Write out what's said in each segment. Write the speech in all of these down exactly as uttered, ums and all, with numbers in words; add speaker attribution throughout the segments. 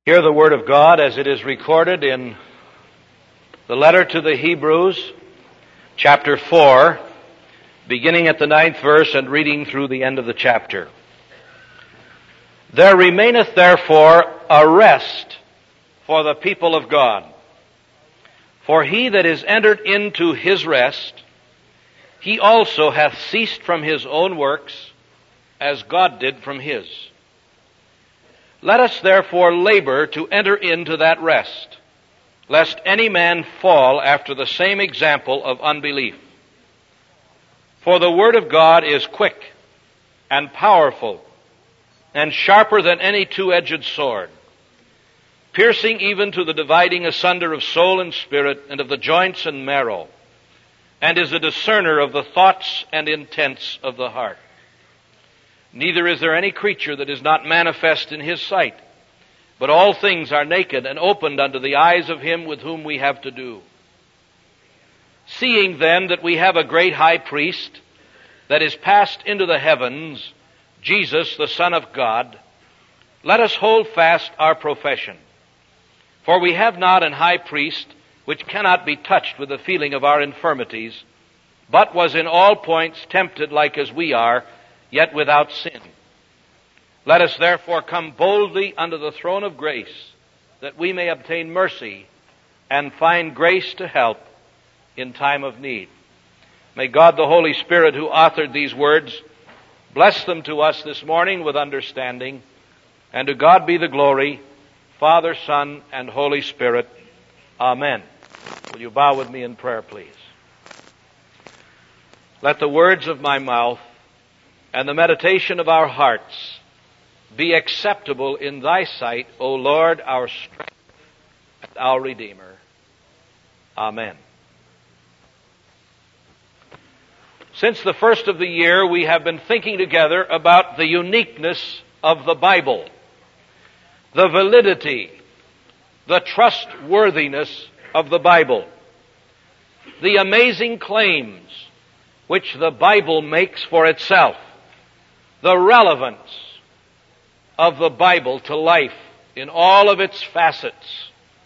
Speaker 1: Hear the Word of God as it is recorded in the letter to the Hebrews, chapter four, beginning at the ninth verse and reading through the end of the chapter. There remaineth therefore a rest for the people of God. For he that is entered into his rest, he also hath ceased from his own works, as God did from his. Let us therefore labor to enter into that rest, lest any man fall after the same example of unbelief. For the word of God is quick and powerful, and sharper than any two-edged sword, piercing even to the dividing asunder of soul and spirit, and of the joints and marrow, and is a discerner of the thoughts and intents of the heart. Neither is there any creature that is not manifest in his sight, but all things are naked and opened unto the eyes of him with whom we have to do. Seeing then that we have a great high priest that is passed into the heavens, Jesus, the Son of God, let us hold fast our profession. For we have not an high priest which cannot be touched with the feeling of our infirmities, but was in all points tempted like as we are, yet without sin. Let us therefore come boldly unto the throne of grace, that we may obtain mercy and find grace to help in time of need. May God the Holy Spirit, who authored these words, bless them to us this morning with understanding, and to God be the glory, Father, Son, and Holy Spirit. Amen. Will you bow with me in prayer, please? Let the words of my mouth and the meditation of our hearts be acceptable in thy sight, O Lord, our strength and our Redeemer. Amen. Since the first of the year, we have been thinking together about the uniqueness of the Bible, the validity, the trustworthiness of the Bible, the amazing claims which the Bible makes for itself, the relevance of the Bible to life in all of its facets.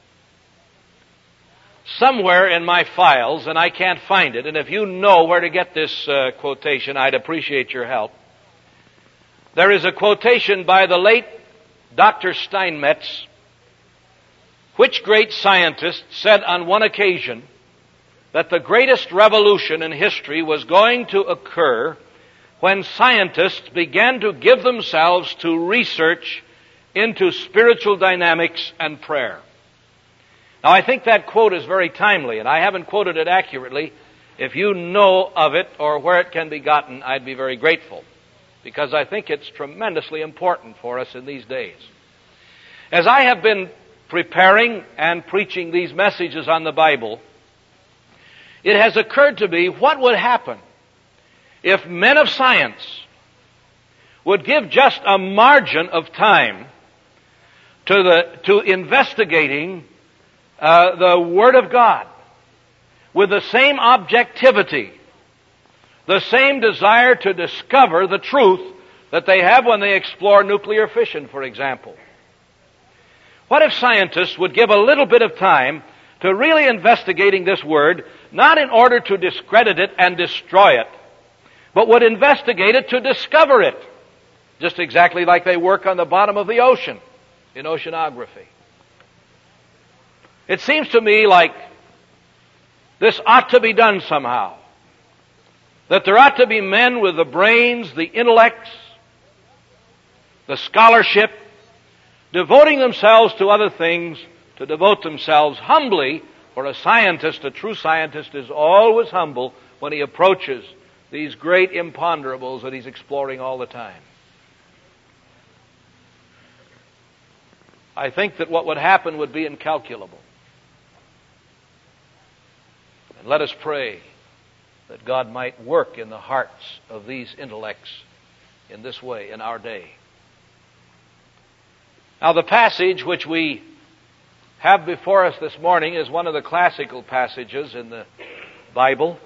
Speaker 1: Somewhere in my files, and I can't find it, and if you know where to get this uh, quotation, I'd appreciate your help. There is a quotation by the late Doctor Steinmetz, which great scientist said on one occasion that the greatest revolution in history was going to occur when scientists began to give themselves to research into spiritual dynamics and prayer. Now, I think that quote is very timely, and I haven't quoted it accurately. If you know of it or where it can be gotten, I'd be very grateful, because I think it's tremendously important for us in these days. As I have been preparing and preaching these messages on the Bible, it has occurred to me what would happen if men of science would give just a margin of time to the to investigating uh, the Word of God with the same objectivity, the same desire to discover the truth that they have when they explore nuclear fission, for example. What if scientists would give a little bit of time to really investigating this Word, not in order to discredit it and destroy it, but would investigate it to discover it, just exactly like they work on the bottom of the ocean in oceanography. It seems to me like this ought to be done somehow, that there ought to be men with the brains, the intellects, the scholarship, devoting themselves to other things, to devote themselves humbly, for a scientist, a true scientist, is always humble when he approaches these great imponderables that he's exploring all the time. I think that what would happen would be incalculable. And let us pray that God might work in the hearts of these intellects in this way in our day. Now, the passage which we have before us this morning is one of the classical passages in the Bible.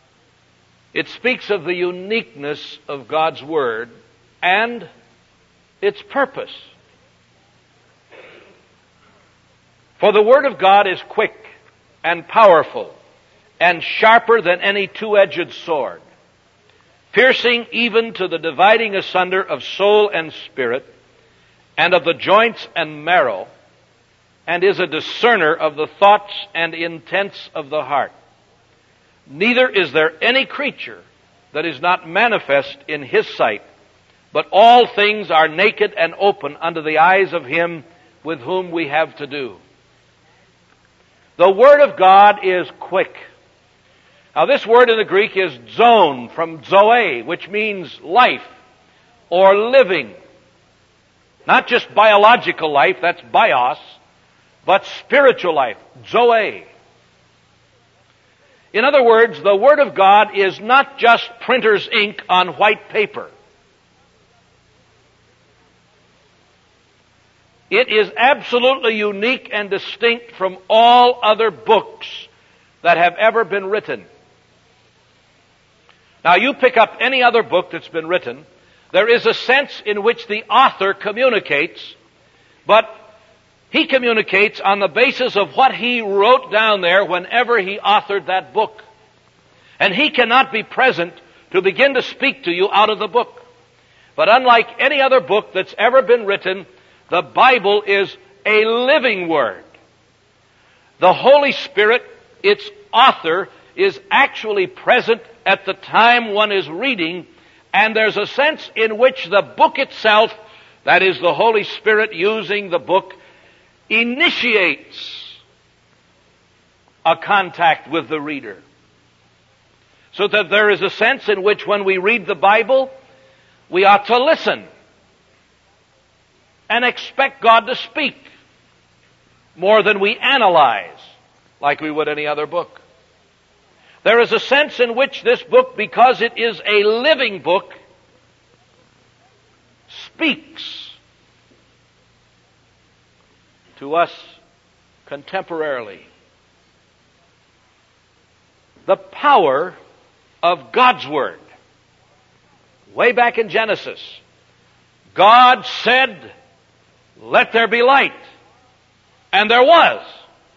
Speaker 1: It speaks of the uniqueness of God's Word and its purpose. For the Word of God is quick and powerful and sharper than any two-edged sword, piercing even to the dividing asunder of soul and spirit, and of the joints and marrow, and is a discerner of the thoughts and intents of the heart. Neither is there any creature that is not manifest in His sight, but all things are naked and open unto the eyes of Him with whom we have to do. The Word of God is quick. Now this word in the Greek is zone, from zoe, which means life or living. Not just biological life, that's bios, but spiritual life, zoe. In other words, the Word of God is not just printer's ink on white paper. It is absolutely unique and distinct from all other books that have ever been written. Now, you pick up any other book that's been written, there is a sense in which the author communicates, but he communicates on the basis of what he wrote down there whenever he authored that book. And he cannot be present to begin to speak to you out of the book. But unlike any other book that's ever been written, the Bible is a living Word. The Holy Spirit, its author, is actually present at the time one is reading, and there's a sense in which the book itself, that is the Holy Spirit using the book, initiates a contact with the reader. So that there is a sense in which when we read the Bible, we ought to listen and expect God to speak more than we analyze like we would any other book. There is a sense in which this book, because it is a living book, speaks to us contemporarily. The power of God's Word. Way back in Genesis, God said, "Let there be light." And there was.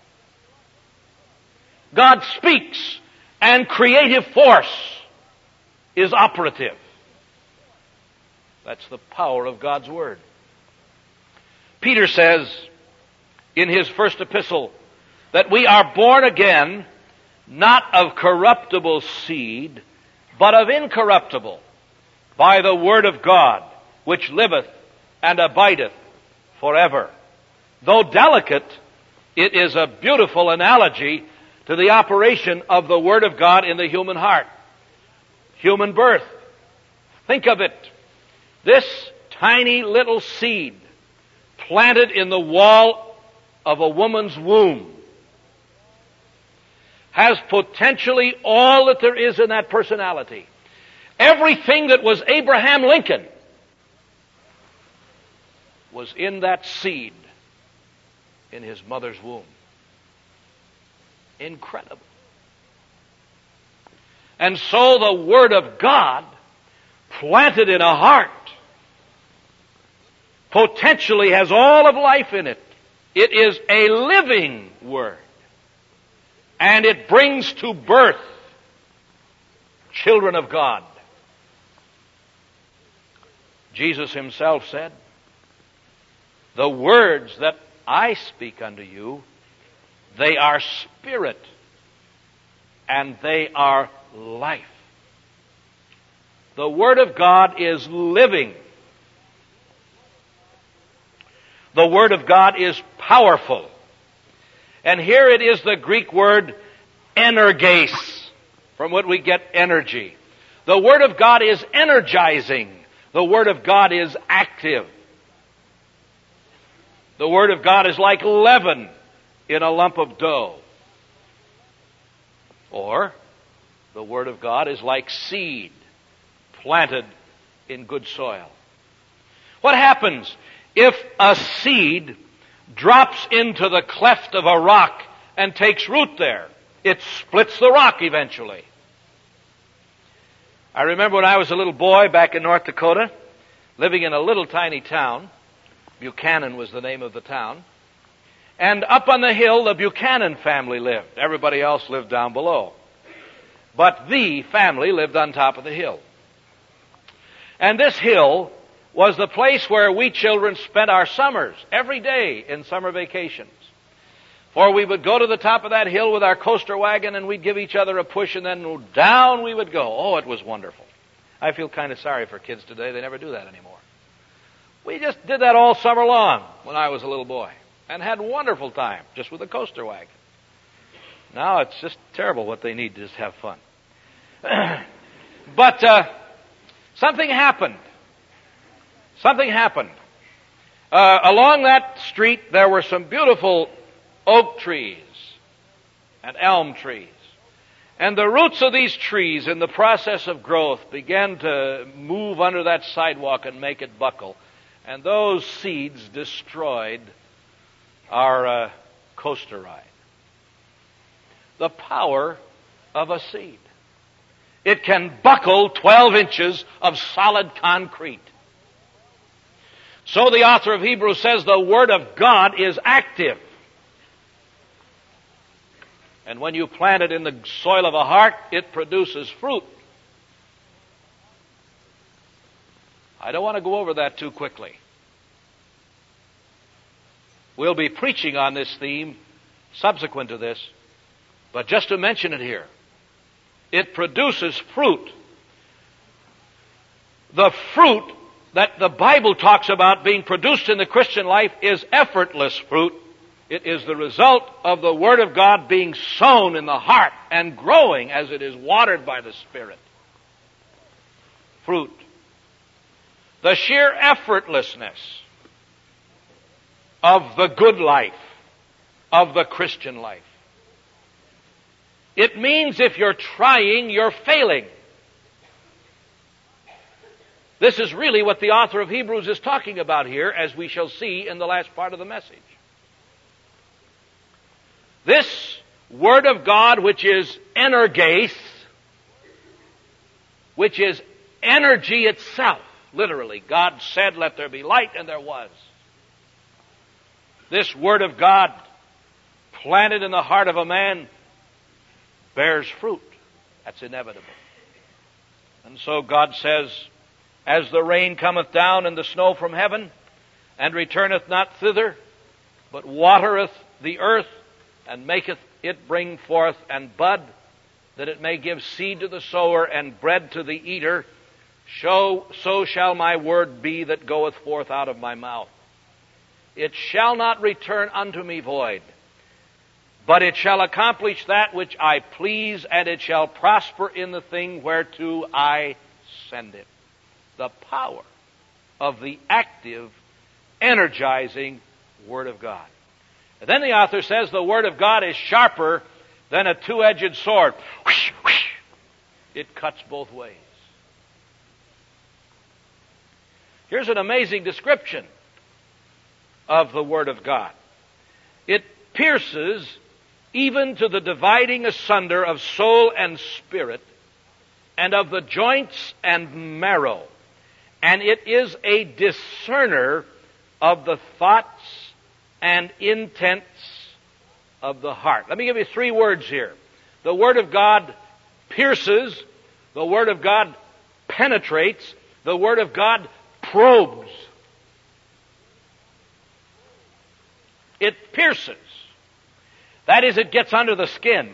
Speaker 1: God speaks, and creative force is operative. That's the power of God's Word. Peter says in his first epistle that we are born again, not of corruptible seed, but of incorruptible, by the Word of God, which liveth and abideth forever. Though delicate, it is a beautiful analogy to the operation of the Word of God in the human heart. Human birth. Think of it. This tiny little seed planted in the wall of a woman's womb has potentially all that there is in that personality. Everything that was Abraham Lincoln was in that seed in his mother's womb. Incredible. And so the Word of God, planted in a heart, potentially has all of life in it. It is a living Word. And it brings to birth children of God. Jesus Himself said, "The words that I speak unto you, they are spirit, and they are life." The Word of God is living. The Word of God is powerful. And here it is the Greek word energes, from what we get energy. The Word of God is energizing. The Word of God is active. The Word of God is like leaven in a lump of dough. Or, the Word of God is like seed planted in good soil. What happens if a seed drops into the cleft of a rock and takes root there? It splits the rock eventually. I remember when I was a little boy back in North Dakota, living in a little tiny town. Buchanan was the name of the town. And up on the hill, the Buchanan family lived. Everybody else lived down below. But the family lived on top of the hill. And this hill was the place where we children spent our summers, every day in summer vacations. For we would go to the top of that hill with our coaster wagon and we'd give each other a push and then down we would go. Oh, it was wonderful. I feel kind of sorry for kids today. They never do that anymore. We just did that all summer long when I was a little boy and had a wonderful time just with a coaster wagon. Now it's just terrible what they need to just have fun. But uh, something happened. Something happened. Uh, along that street there were some beautiful oak trees and elm trees. And the roots of these trees in the process of growth began to move under that sidewalk and make it buckle. And those seeds destroyed our uh, coaster ride. The power of a seed. It can buckle twelve inches of solid concrete. So the author of Hebrews says the Word of God is active. And when you plant it in the soil of a heart, it produces fruit. I don't want to go over that too quickly. We'll be preaching on this theme subsequent to this, but just to mention it here, it produces fruit. The fruit that the Bible talks about being produced in the Christian life is effortless fruit. It is the result of the Word of God being sown in the heart and growing as it is watered by the Spirit. Fruit. The sheer effortlessness of the good life, of the Christian life. It means if you're trying, you're failing. This is really what the author of Hebrews is talking about here, as we shall see in the last part of the message. This Word of God, which is energes, which is energy itself, literally. God said, let there be light, and there was. This Word of God, planted in the heart of a man, bears fruit. That's inevitable. And so God says, as the rain cometh down and the snow from heaven, and returneth not thither, but watereth the earth, and maketh it bring forth and bud, that it may give seed to the sower and bread to the eater, so, so shall my word be that goeth forth out of my mouth. It shall not return unto me void, but it shall accomplish that which I please, and it shall prosper in the thing whereto I send it. The power of the active, energizing Word of God. And then the author says the Word of God is sharper than a two-edged sword. Whoosh, whoosh. It cuts both ways. Here's an amazing description of the Word of God. It pierces even to the dividing asunder of soul and spirit, and of the joints and marrow. And it is a discerner of the thoughts and intents of the heart. Let me give you three words here. The Word of God pierces. The Word of God penetrates. The Word of God probes. It pierces. That is, it gets under the skin.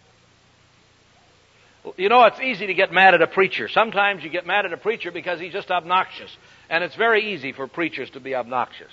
Speaker 1: You know, it's easy to get mad at a preacher. Sometimes you get mad at a preacher because he's just obnoxious. And it's very easy for preachers to be obnoxious.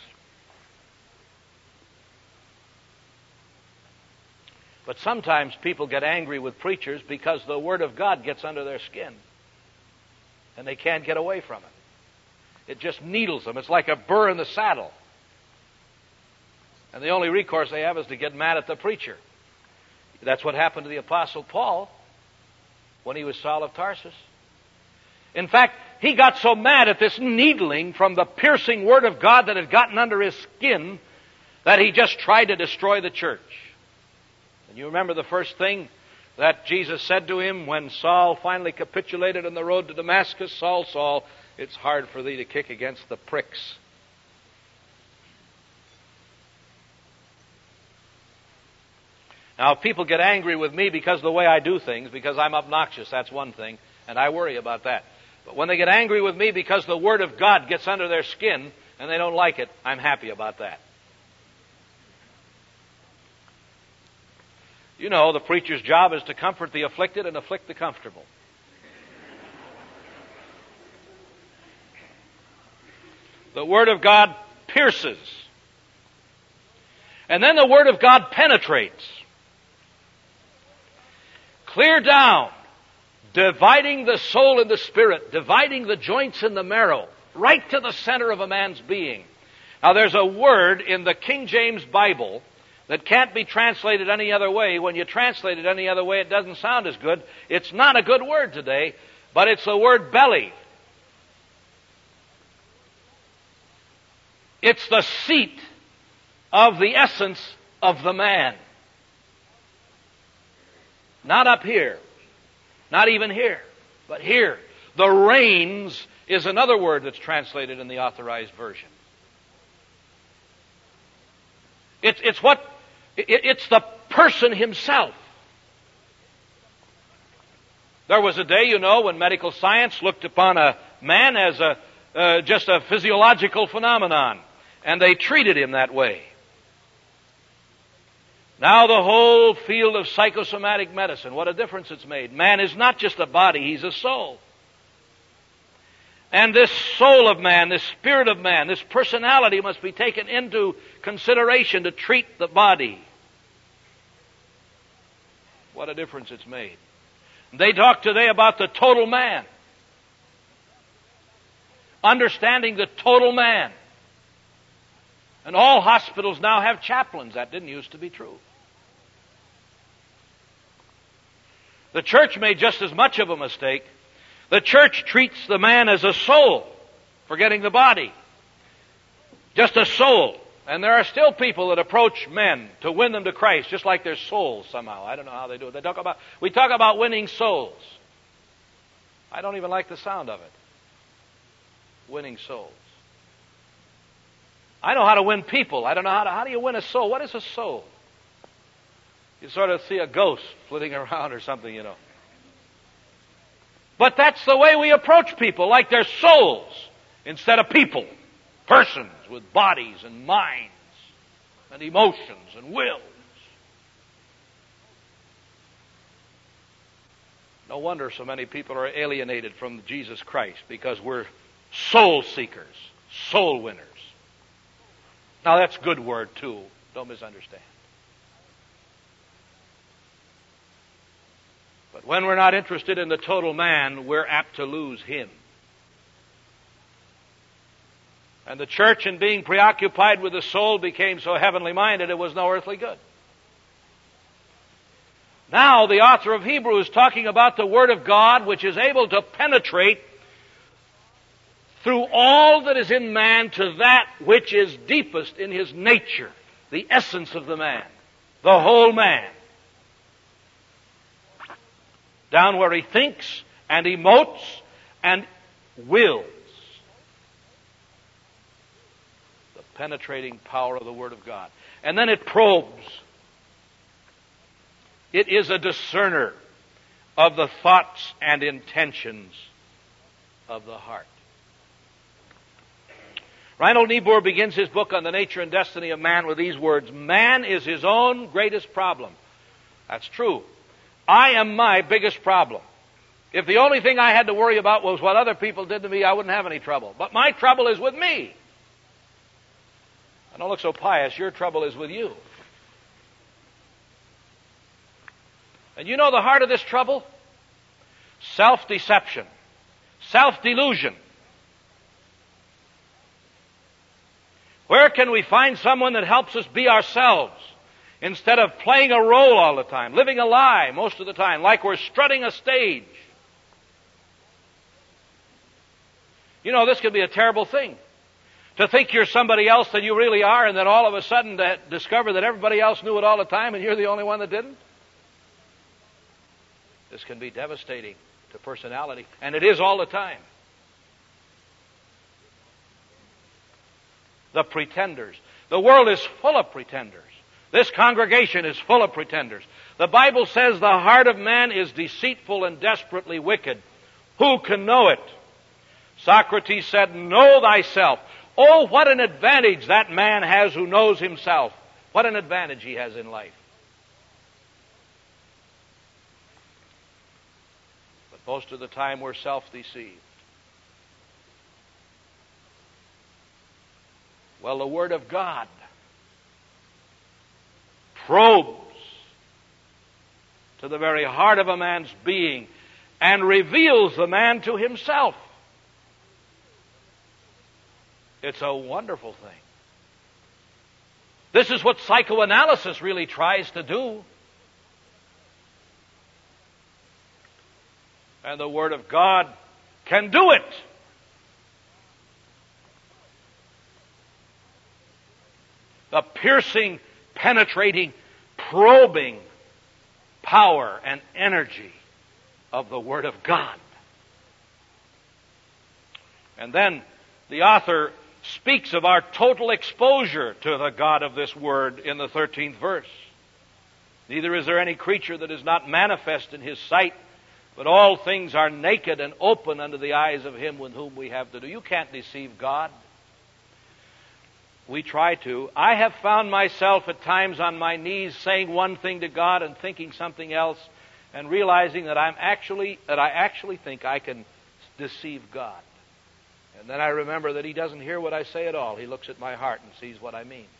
Speaker 1: But sometimes people get angry with preachers because the Word of God gets under their skin. And they can't get away from it. It just needles them. It's like a burr in the saddle. And the only recourse they have is to get mad at the preacher. That's what happened to the Apostle Paul when he was Saul of Tarsus. In fact, he got so mad at this needling from the piercing Word of God that had gotten under his skin that he just tried to destroy the church. And you remember the first thing that Jesus said to him when Saul finally capitulated on the road to Damascus, Saul, Saul, It's hard for thee to kick against the pricks. Now, if people get angry with me because of the way I do things, because I'm obnoxious, that's one thing, and I worry about that. But when they get angry with me because the Word of God gets under their skin and they don't like it, I'm happy about that. You know, the preacher's job is to comfort the afflicted and afflict the comfortable. The Word of God pierces. And then the Word of God penetrates. Clear down, dividing the soul and the spirit, dividing the joints and the marrow, right to the center of a man's being. Now there's a word in the King James Bible that can't be translated any other way. When you translate it any other way, it doesn't sound as good. It's not a good word today, but it's the word belly. It's the seat of the essence of the man. Not up here. Not even here. But here. The reins is another word that's translated in the Authorized Version. It's, it's what, it, it's the person himself. There was a day, you know, when medical science looked upon a man as a, uh, just a physiological phenomenon. And they treated him that way. Now the whole field of psychosomatic medicine, what a difference it's made. Man is not just a body, he's a soul. And this soul of man, this spirit of man, this personality must be taken into consideration to treat the body. What a difference it's made. They talk today about the total man. Understanding the total man. And all hospitals now have chaplains. That didn't used to be true. The church made just as much of a mistake. The church treats the man as a soul, forgetting the body. Just a soul. And there are still people that approach men to win them to Christ, just like their souls somehow. I don't know how they do it. They talk about, we talk about winning souls. I don't even like the sound of it. Winning souls. I know how to win people. I don't know how to, how do you win a soul? What is a soul? You sort of see a ghost flitting around or something, you know. But that's the way we approach people, like they're souls instead of people. Persons with bodies and minds and emotions and wills. No wonder so many people are alienated from Jesus Christ, because we're soul seekers, soul winners. Now that's a good word too. Don't misunderstand. But when we're not interested in the total man, we're apt to lose him. And the church, in being preoccupied with the soul, became so heavenly minded it was no earthly good. Now the author of Hebrews is talking about the Word of God, which is able to penetrate through all that is in man to that which is deepest in his nature, the essence of the man, the whole man. Down where he thinks and emotes and wills. The penetrating power of the Word of God. And then it probes. It is a discerner of the thoughts and intentions of the heart. Reinhold Niebuhr begins his book on the nature and destiny of man with these words: man is his own greatest problem. That's true. I am my biggest problem. If the only thing I had to worry about was what other people did to me, I wouldn't have any trouble. But my trouble is with me. I don't look so pious. Your trouble is with you. And you know the heart of this trouble? Self-deception. Self-delusion. Where can we find someone that helps us be ourselves instead of playing a role all the time, living a lie most of the time, like we're strutting a stage? You know, this can be a terrible thing. To think you're somebody else than you really are, and then all of a sudden to discover that everybody else knew it all the time and you're the only one that didn't. This can be devastating to personality, and it is all the time. the pretenders. The world is full of pretenders. This congregation is full of pretenders. The Bible says the heart of man is deceitful and desperately wicked. Who can know it? Socrates said, know thyself. Oh, what an advantage that man has who knows himself. What an advantage he has in life. But most of the time we're self-deceived. Well, the Word of God probes to the very heart of a man's being and reveals the man to himself. It's a wonderful thing. This is what psychoanalysis really tries to do. And the Word of God can do it. The piercing, penetrating, probing power and energy of the Word of God. And then the author speaks of our total exposure to the God of this Word in the thirteenth verse. Neither is there any creature that is not manifest in His sight, but all things are naked and open unto the eyes of Him with whom we have to do. You can't deceive God. We try to. I have found myself at times on my knees saying one thing to God and thinking something else, and realizing that I'm actually that I actually think I can deceive God. And then I remember that He doesn't hear what I say at all. He looks at my heart and sees what I mean.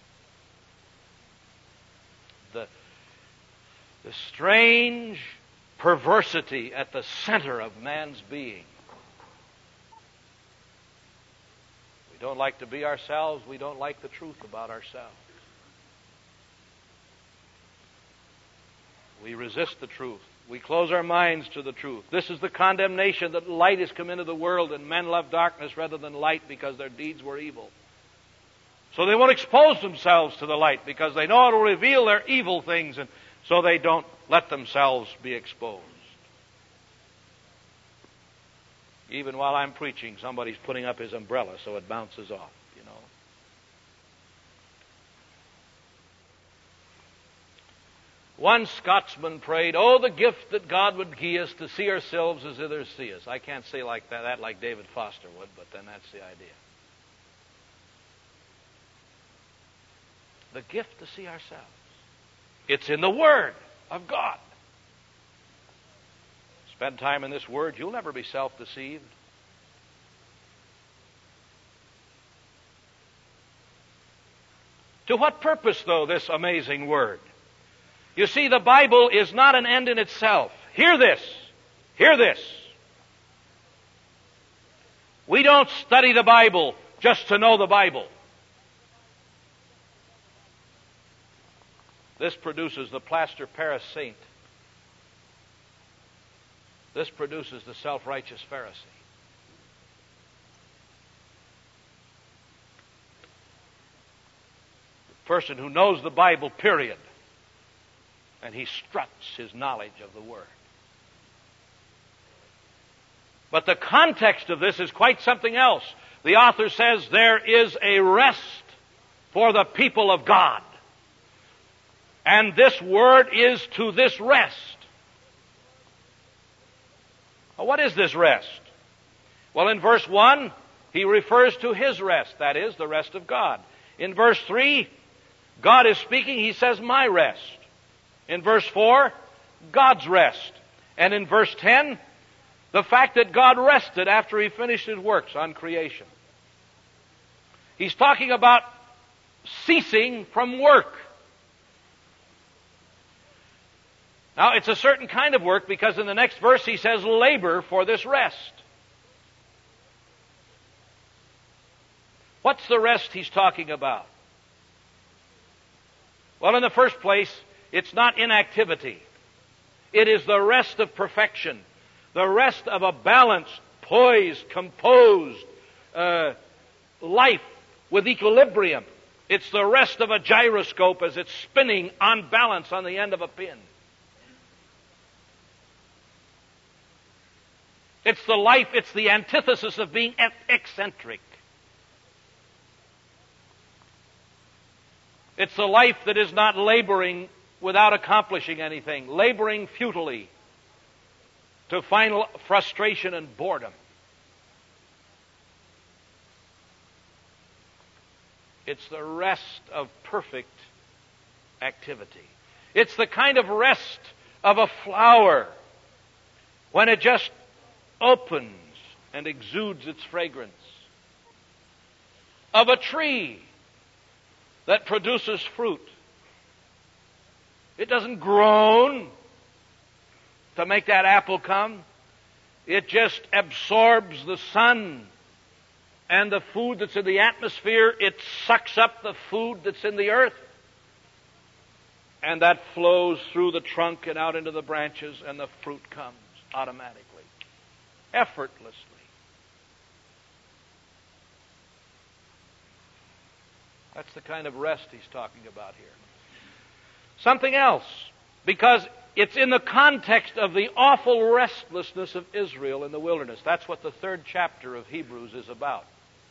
Speaker 1: The, the strange perversity at the center of man's being. We don't like to be ourselves. We don't like the truth about ourselves. We resist the truth. We close our minds to the truth. This is the condemnation that light has come into the world, and men love darkness rather than light because their deeds were evil. So they won't expose themselves to the light because they know it will reveal their evil things, and so they don't let themselves be exposed. Even while I'm preaching, somebody's putting up his umbrella so it bounces off, you know. One Scotsman prayed, oh, the gift that God would give us to see ourselves as others see us. I can't say like that, that like David Foster would, but then that's the idea. The gift to see ourselves. It's in the Word of God. Spend time in this Word, you'll never be self-deceived. To what purpose, though, this amazing Word? You see, the Bible is not an end in itself. Hear this. Hear this. We don't study the Bible just to know the Bible. This produces the plaster Paris saint. This produces the self-righteous Pharisee. The person who knows the Bible, period. And he struts his knowledge of the Word. But the context of this is quite something else. The author says there is a rest for the people of God. And this Word is to this rest. Well, what is this rest? Well, in verse one, he refers to His rest. That is, the rest of God. In verse three, God is speaking. He says, my rest. In verse four, God's rest. And in verse ten, the fact that God rested after He finished His works on creation. He's talking about ceasing from work. Now, it's a certain kind of work because in the next verse he says, labor for this rest. What's the rest he's talking about? Well, in the first place, it's not inactivity. It is the rest of perfection. The rest of a balanced, poised, composed uh, life with equilibrium. It's the rest of a gyroscope as it's spinning on balance on the end of a pin. It's the life, it's the antithesis of being eccentric. It's the life that is not laboring without accomplishing anything, laboring futilely to final frustration and boredom. It's the rest of perfect activity. It's the kind of rest of a flower when it just opens and exudes its fragrance. Of a tree that produces fruit. It doesn't groan to make that apple come. It just absorbs the sun and the food that's in the atmosphere. It sucks up the food that's in the earth. And that flows through the trunk and out into the branches, and the fruit comes automatically, effortlessly. That's the kind of rest he's talking about here. Something else, because it's in the context of the awful restlessness of Israel in the wilderness. That's what the third chapter of Hebrews is about.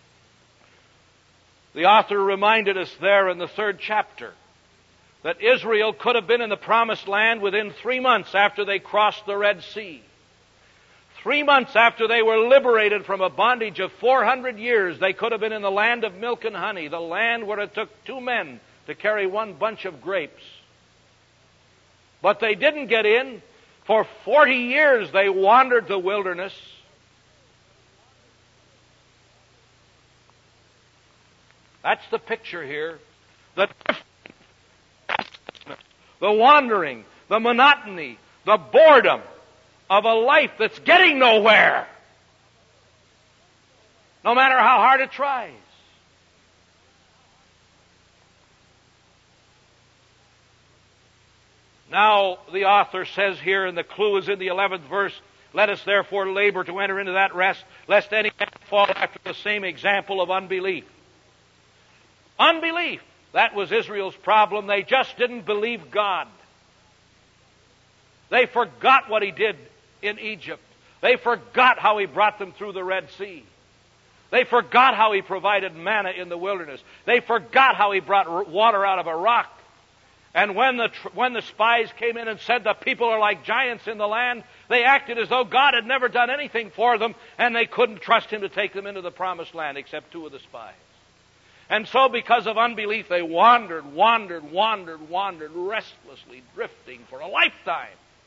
Speaker 1: The author reminded us there in the third chapter that Israel could have been in the promised land within three months after they crossed the Red Sea. Three months after they were liberated from a bondage of four hundred years, they could have been in the land of milk and honey, the land where it took two men to carry one bunch of grapes. But they didn't get in. For forty years they wandered the wilderness. That's the picture here. The, the wandering, the monotony, the boredom of a life that's getting nowhere, no matter how hard it tries. Now, the author says here, and the clue is in the eleventh verse, let us therefore labor to enter into that rest, lest any man fall after the same example of unbelief. Unbelief. That was Israel's problem. They just didn't believe God. They forgot what He did in Egypt. They forgot how He brought them through the Red Sea. They forgot how He provided manna in the wilderness. They forgot how He brought water out of a rock. And when the, when the spies came in and said the people are like giants in the land, they acted as though God had never done anything for them, and they couldn't trust Him to take them into the promised land except two of the spies. And so because of unbelief, they wandered, wandered, wandered, wandered, restlessly drifting for a lifetime,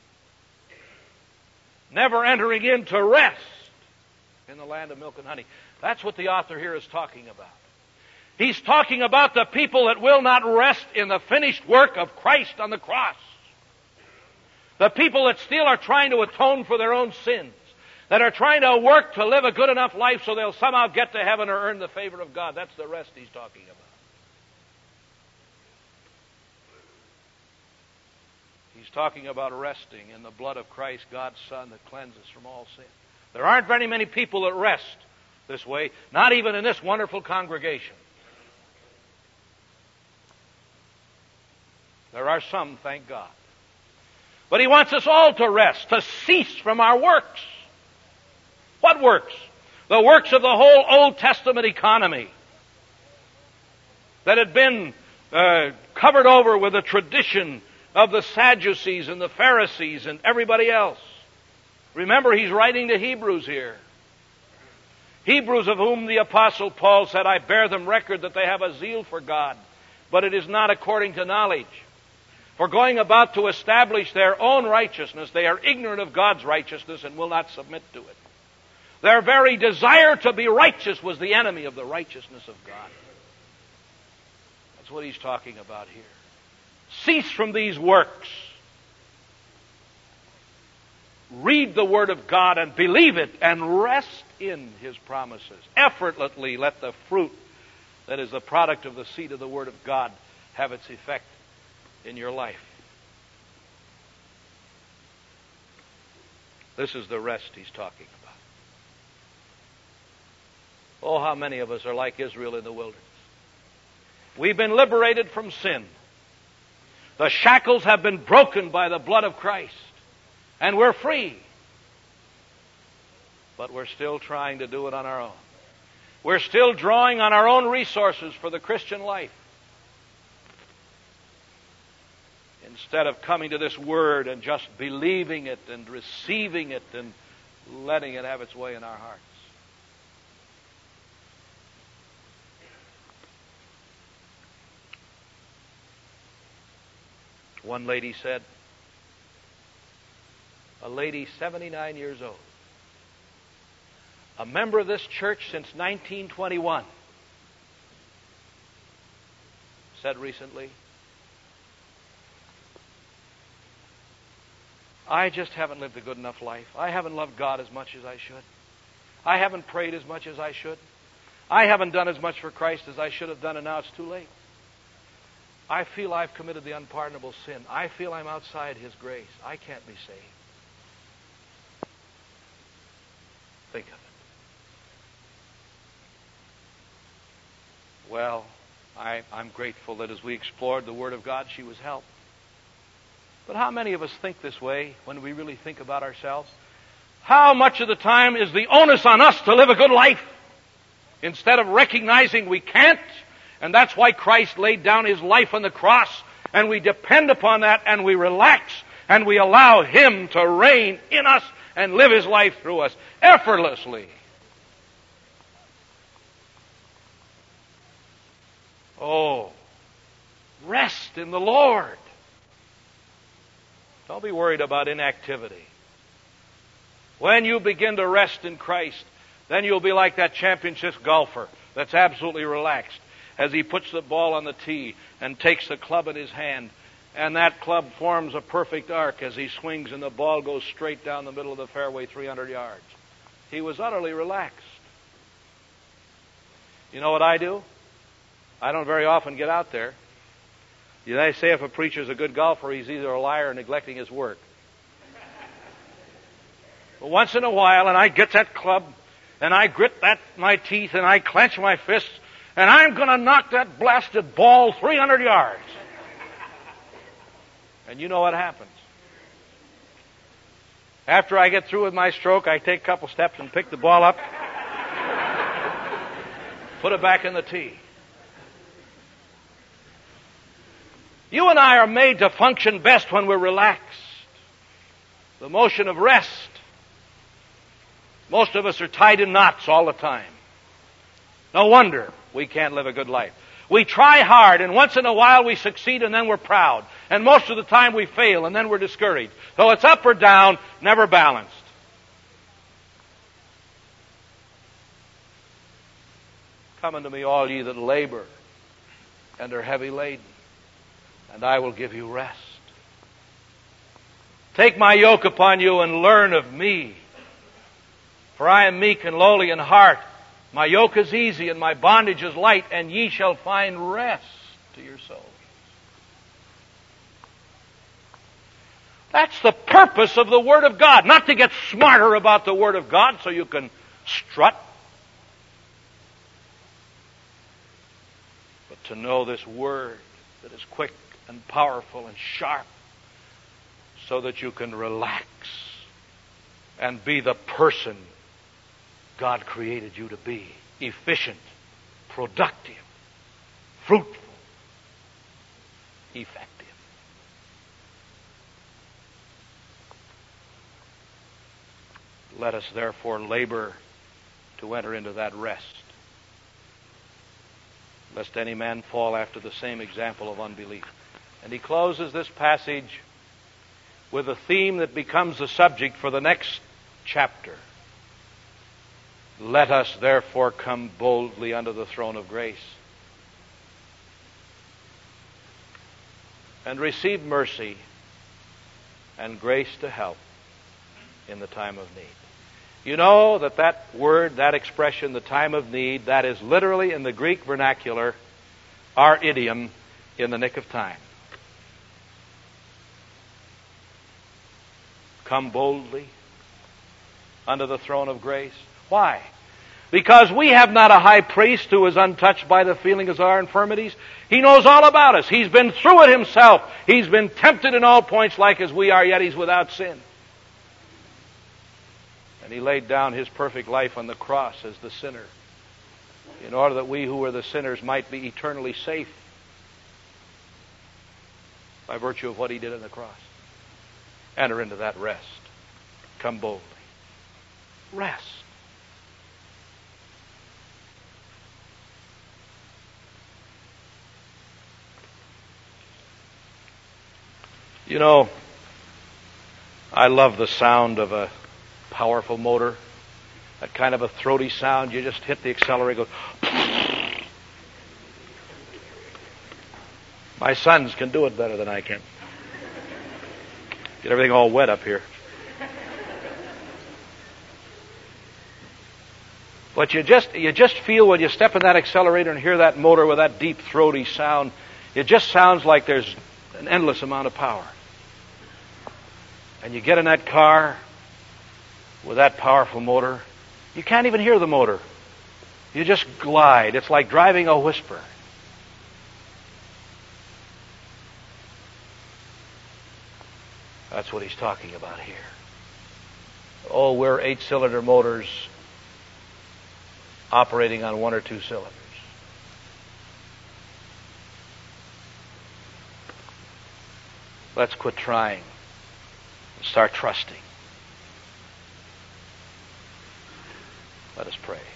Speaker 1: never entering into rest in the land of milk and honey. That's what the author here is talking about. He's talking about the people that will not rest in the finished work of Christ on the cross. The people that still are trying to atone for their own sins, that are trying to work to live a good enough life so they'll somehow get to heaven or earn the favor of God. That's the rest he's talking about. He's talking about resting in the blood of Christ, God's Son, that cleanses from all sin. There aren't very many people that rest this way, not even in this wonderful congregation. There are some, thank God. But He wants us all to rest, to cease from our works. What works? The works of the whole Old Testament economy that had been uh, covered over with the tradition of the Sadducees and the Pharisees and everybody else. Remember, he's writing to Hebrews here. Hebrews, of whom the Apostle Paul said, I bear them record that they have a zeal for God, but it is not according to knowledge. For going about to establish their own righteousness, they are ignorant of God's righteousness and will not submit to it. Their very desire to be righteous was the enemy of the righteousness of God. That's what he's talking about here. Cease from these works. Read the Word of God and believe it and rest in His promises. Effortlessly let the fruit that is the product of the seed of the Word of God have its effect in your life. This is the rest he's talking about. Oh, how many of us are like Israel in the wilderness. We've been liberated from sin. The shackles have been broken by the blood of Christ, and we're free. But we're still trying to do it on our own. We're still drawing on our own resources for the Christian life. instead of coming to this Word and just believing it and receiving it and letting it have its way in our hearts. One lady said, a lady seventy-nine years old, a member of this church since nineteen twenty-one, said recently, I just haven't lived a good enough life. I haven't loved God as much as I should. I haven't prayed as much as I should. I haven't done as much for Christ as I should have done, and now it's too late. I feel I've committed the unpardonable sin. I feel I'm outside His grace. I can't be saved. Think of it. Well, I, I'm grateful that as we explored the Word of God, she was helped. But how many of us think this way when we really think about ourselves? How much of the time is the onus on us to live a good life instead of recognizing we can't? And that's why Christ laid down His life on the cross, and we depend upon that, and we relax, and we allow Him to reign in us and live His life through us effortlessly. Oh, rest in the Lord. Don't be worried about inactivity. When you begin to rest in Christ, then you'll be like that championship golfer that's absolutely relaxed as he puts the ball on the tee and takes the club in his hand, and that club forms a perfect arc as he swings and the ball goes straight down the middle of the fairway three hundred yards. He was utterly relaxed. You know what I do? I don't very often get out there. They say if a preacher's a good golfer, he's either a liar or neglecting his work. But once in a while, and I get that club, and I grit that my teeth, and I clench my fists, and I'm going to knock that blasted ball three hundred yards. And you know what happens. After I get through with my stroke, I take a couple steps and pick the ball up, put it back in the tee. You and I are made to function best when we're relaxed. The motion of rest. Most of us are tied in knots all the time. No wonder we can't live a good life. We try hard, and once in a while we succeed, and then we're proud. And most of the time we fail, and then we're discouraged. So it's up or down, never balanced. Come unto me, all ye that labor and are heavy laden, and I will give you rest. Take my yoke upon you and learn of me, for I am meek and lowly in heart. My yoke is easy and my bondage is light, and ye shall find rest to your souls. That's the purpose of the Word of God. Not to get smarter about the Word of God so you can strut, but to know this Word that is quick and powerful and sharp, so that you can relax and be the person God created you to be. Efficient, productive, fruitful, effective. Let us therefore labor to enter into that rest, lest any man fall after the same example of unbelief. And he closes this passage with a theme that becomes the subject for the next chapter. Let us therefore come boldly unto the throne of grace and receive mercy and grace to help in the time of need. You know that that word, that expression, the time of need, that is literally in the Greek vernacular our idiom, in the nick of time. Come boldly unto the throne of grace. Why? Because we have not a high priest who is untouched by the feeling of our infirmities. He knows all about us. He's been through it himself. He's been tempted in all points like as we are, yet he's without sin. And he laid down his perfect life on the cross as the sinner, in order that we who are the sinners might be eternally safe. by virtue of what he did on the cross. Enter into that rest. Come boldly. Rest. You know, I love the sound of a powerful motor. That kind of a throaty sound. You just hit the accelerator, goes. My sons can do it better than I can. Get everything all wet up here. But you just you just feel when you step in that accelerator and hear that motor with that deep throaty sound, it just sounds like there's an endless amount of power. And you get in that car with that powerful motor, you can't even hear the motor. You just glide. It's like driving a whisper. That's what he's talking about here. Oh, we're eight-cylinder motors operating on one or two cylinders. Let's quit trying and start trusting. Let us pray.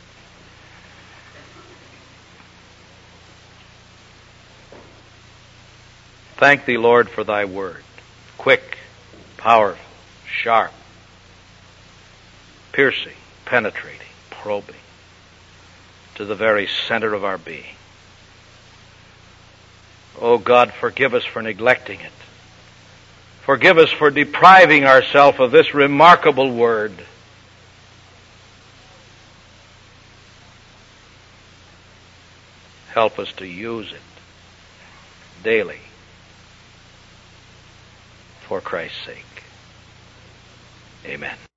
Speaker 1: Thank thee, Lord, for thy word. Quick, powerful, sharp, piercing, penetrating, probing to the very center of our being. Oh God, forgive us for neglecting it. Forgive us for depriving ourselves of this remarkable word. Help us to use it daily for Christ's sake. Amen.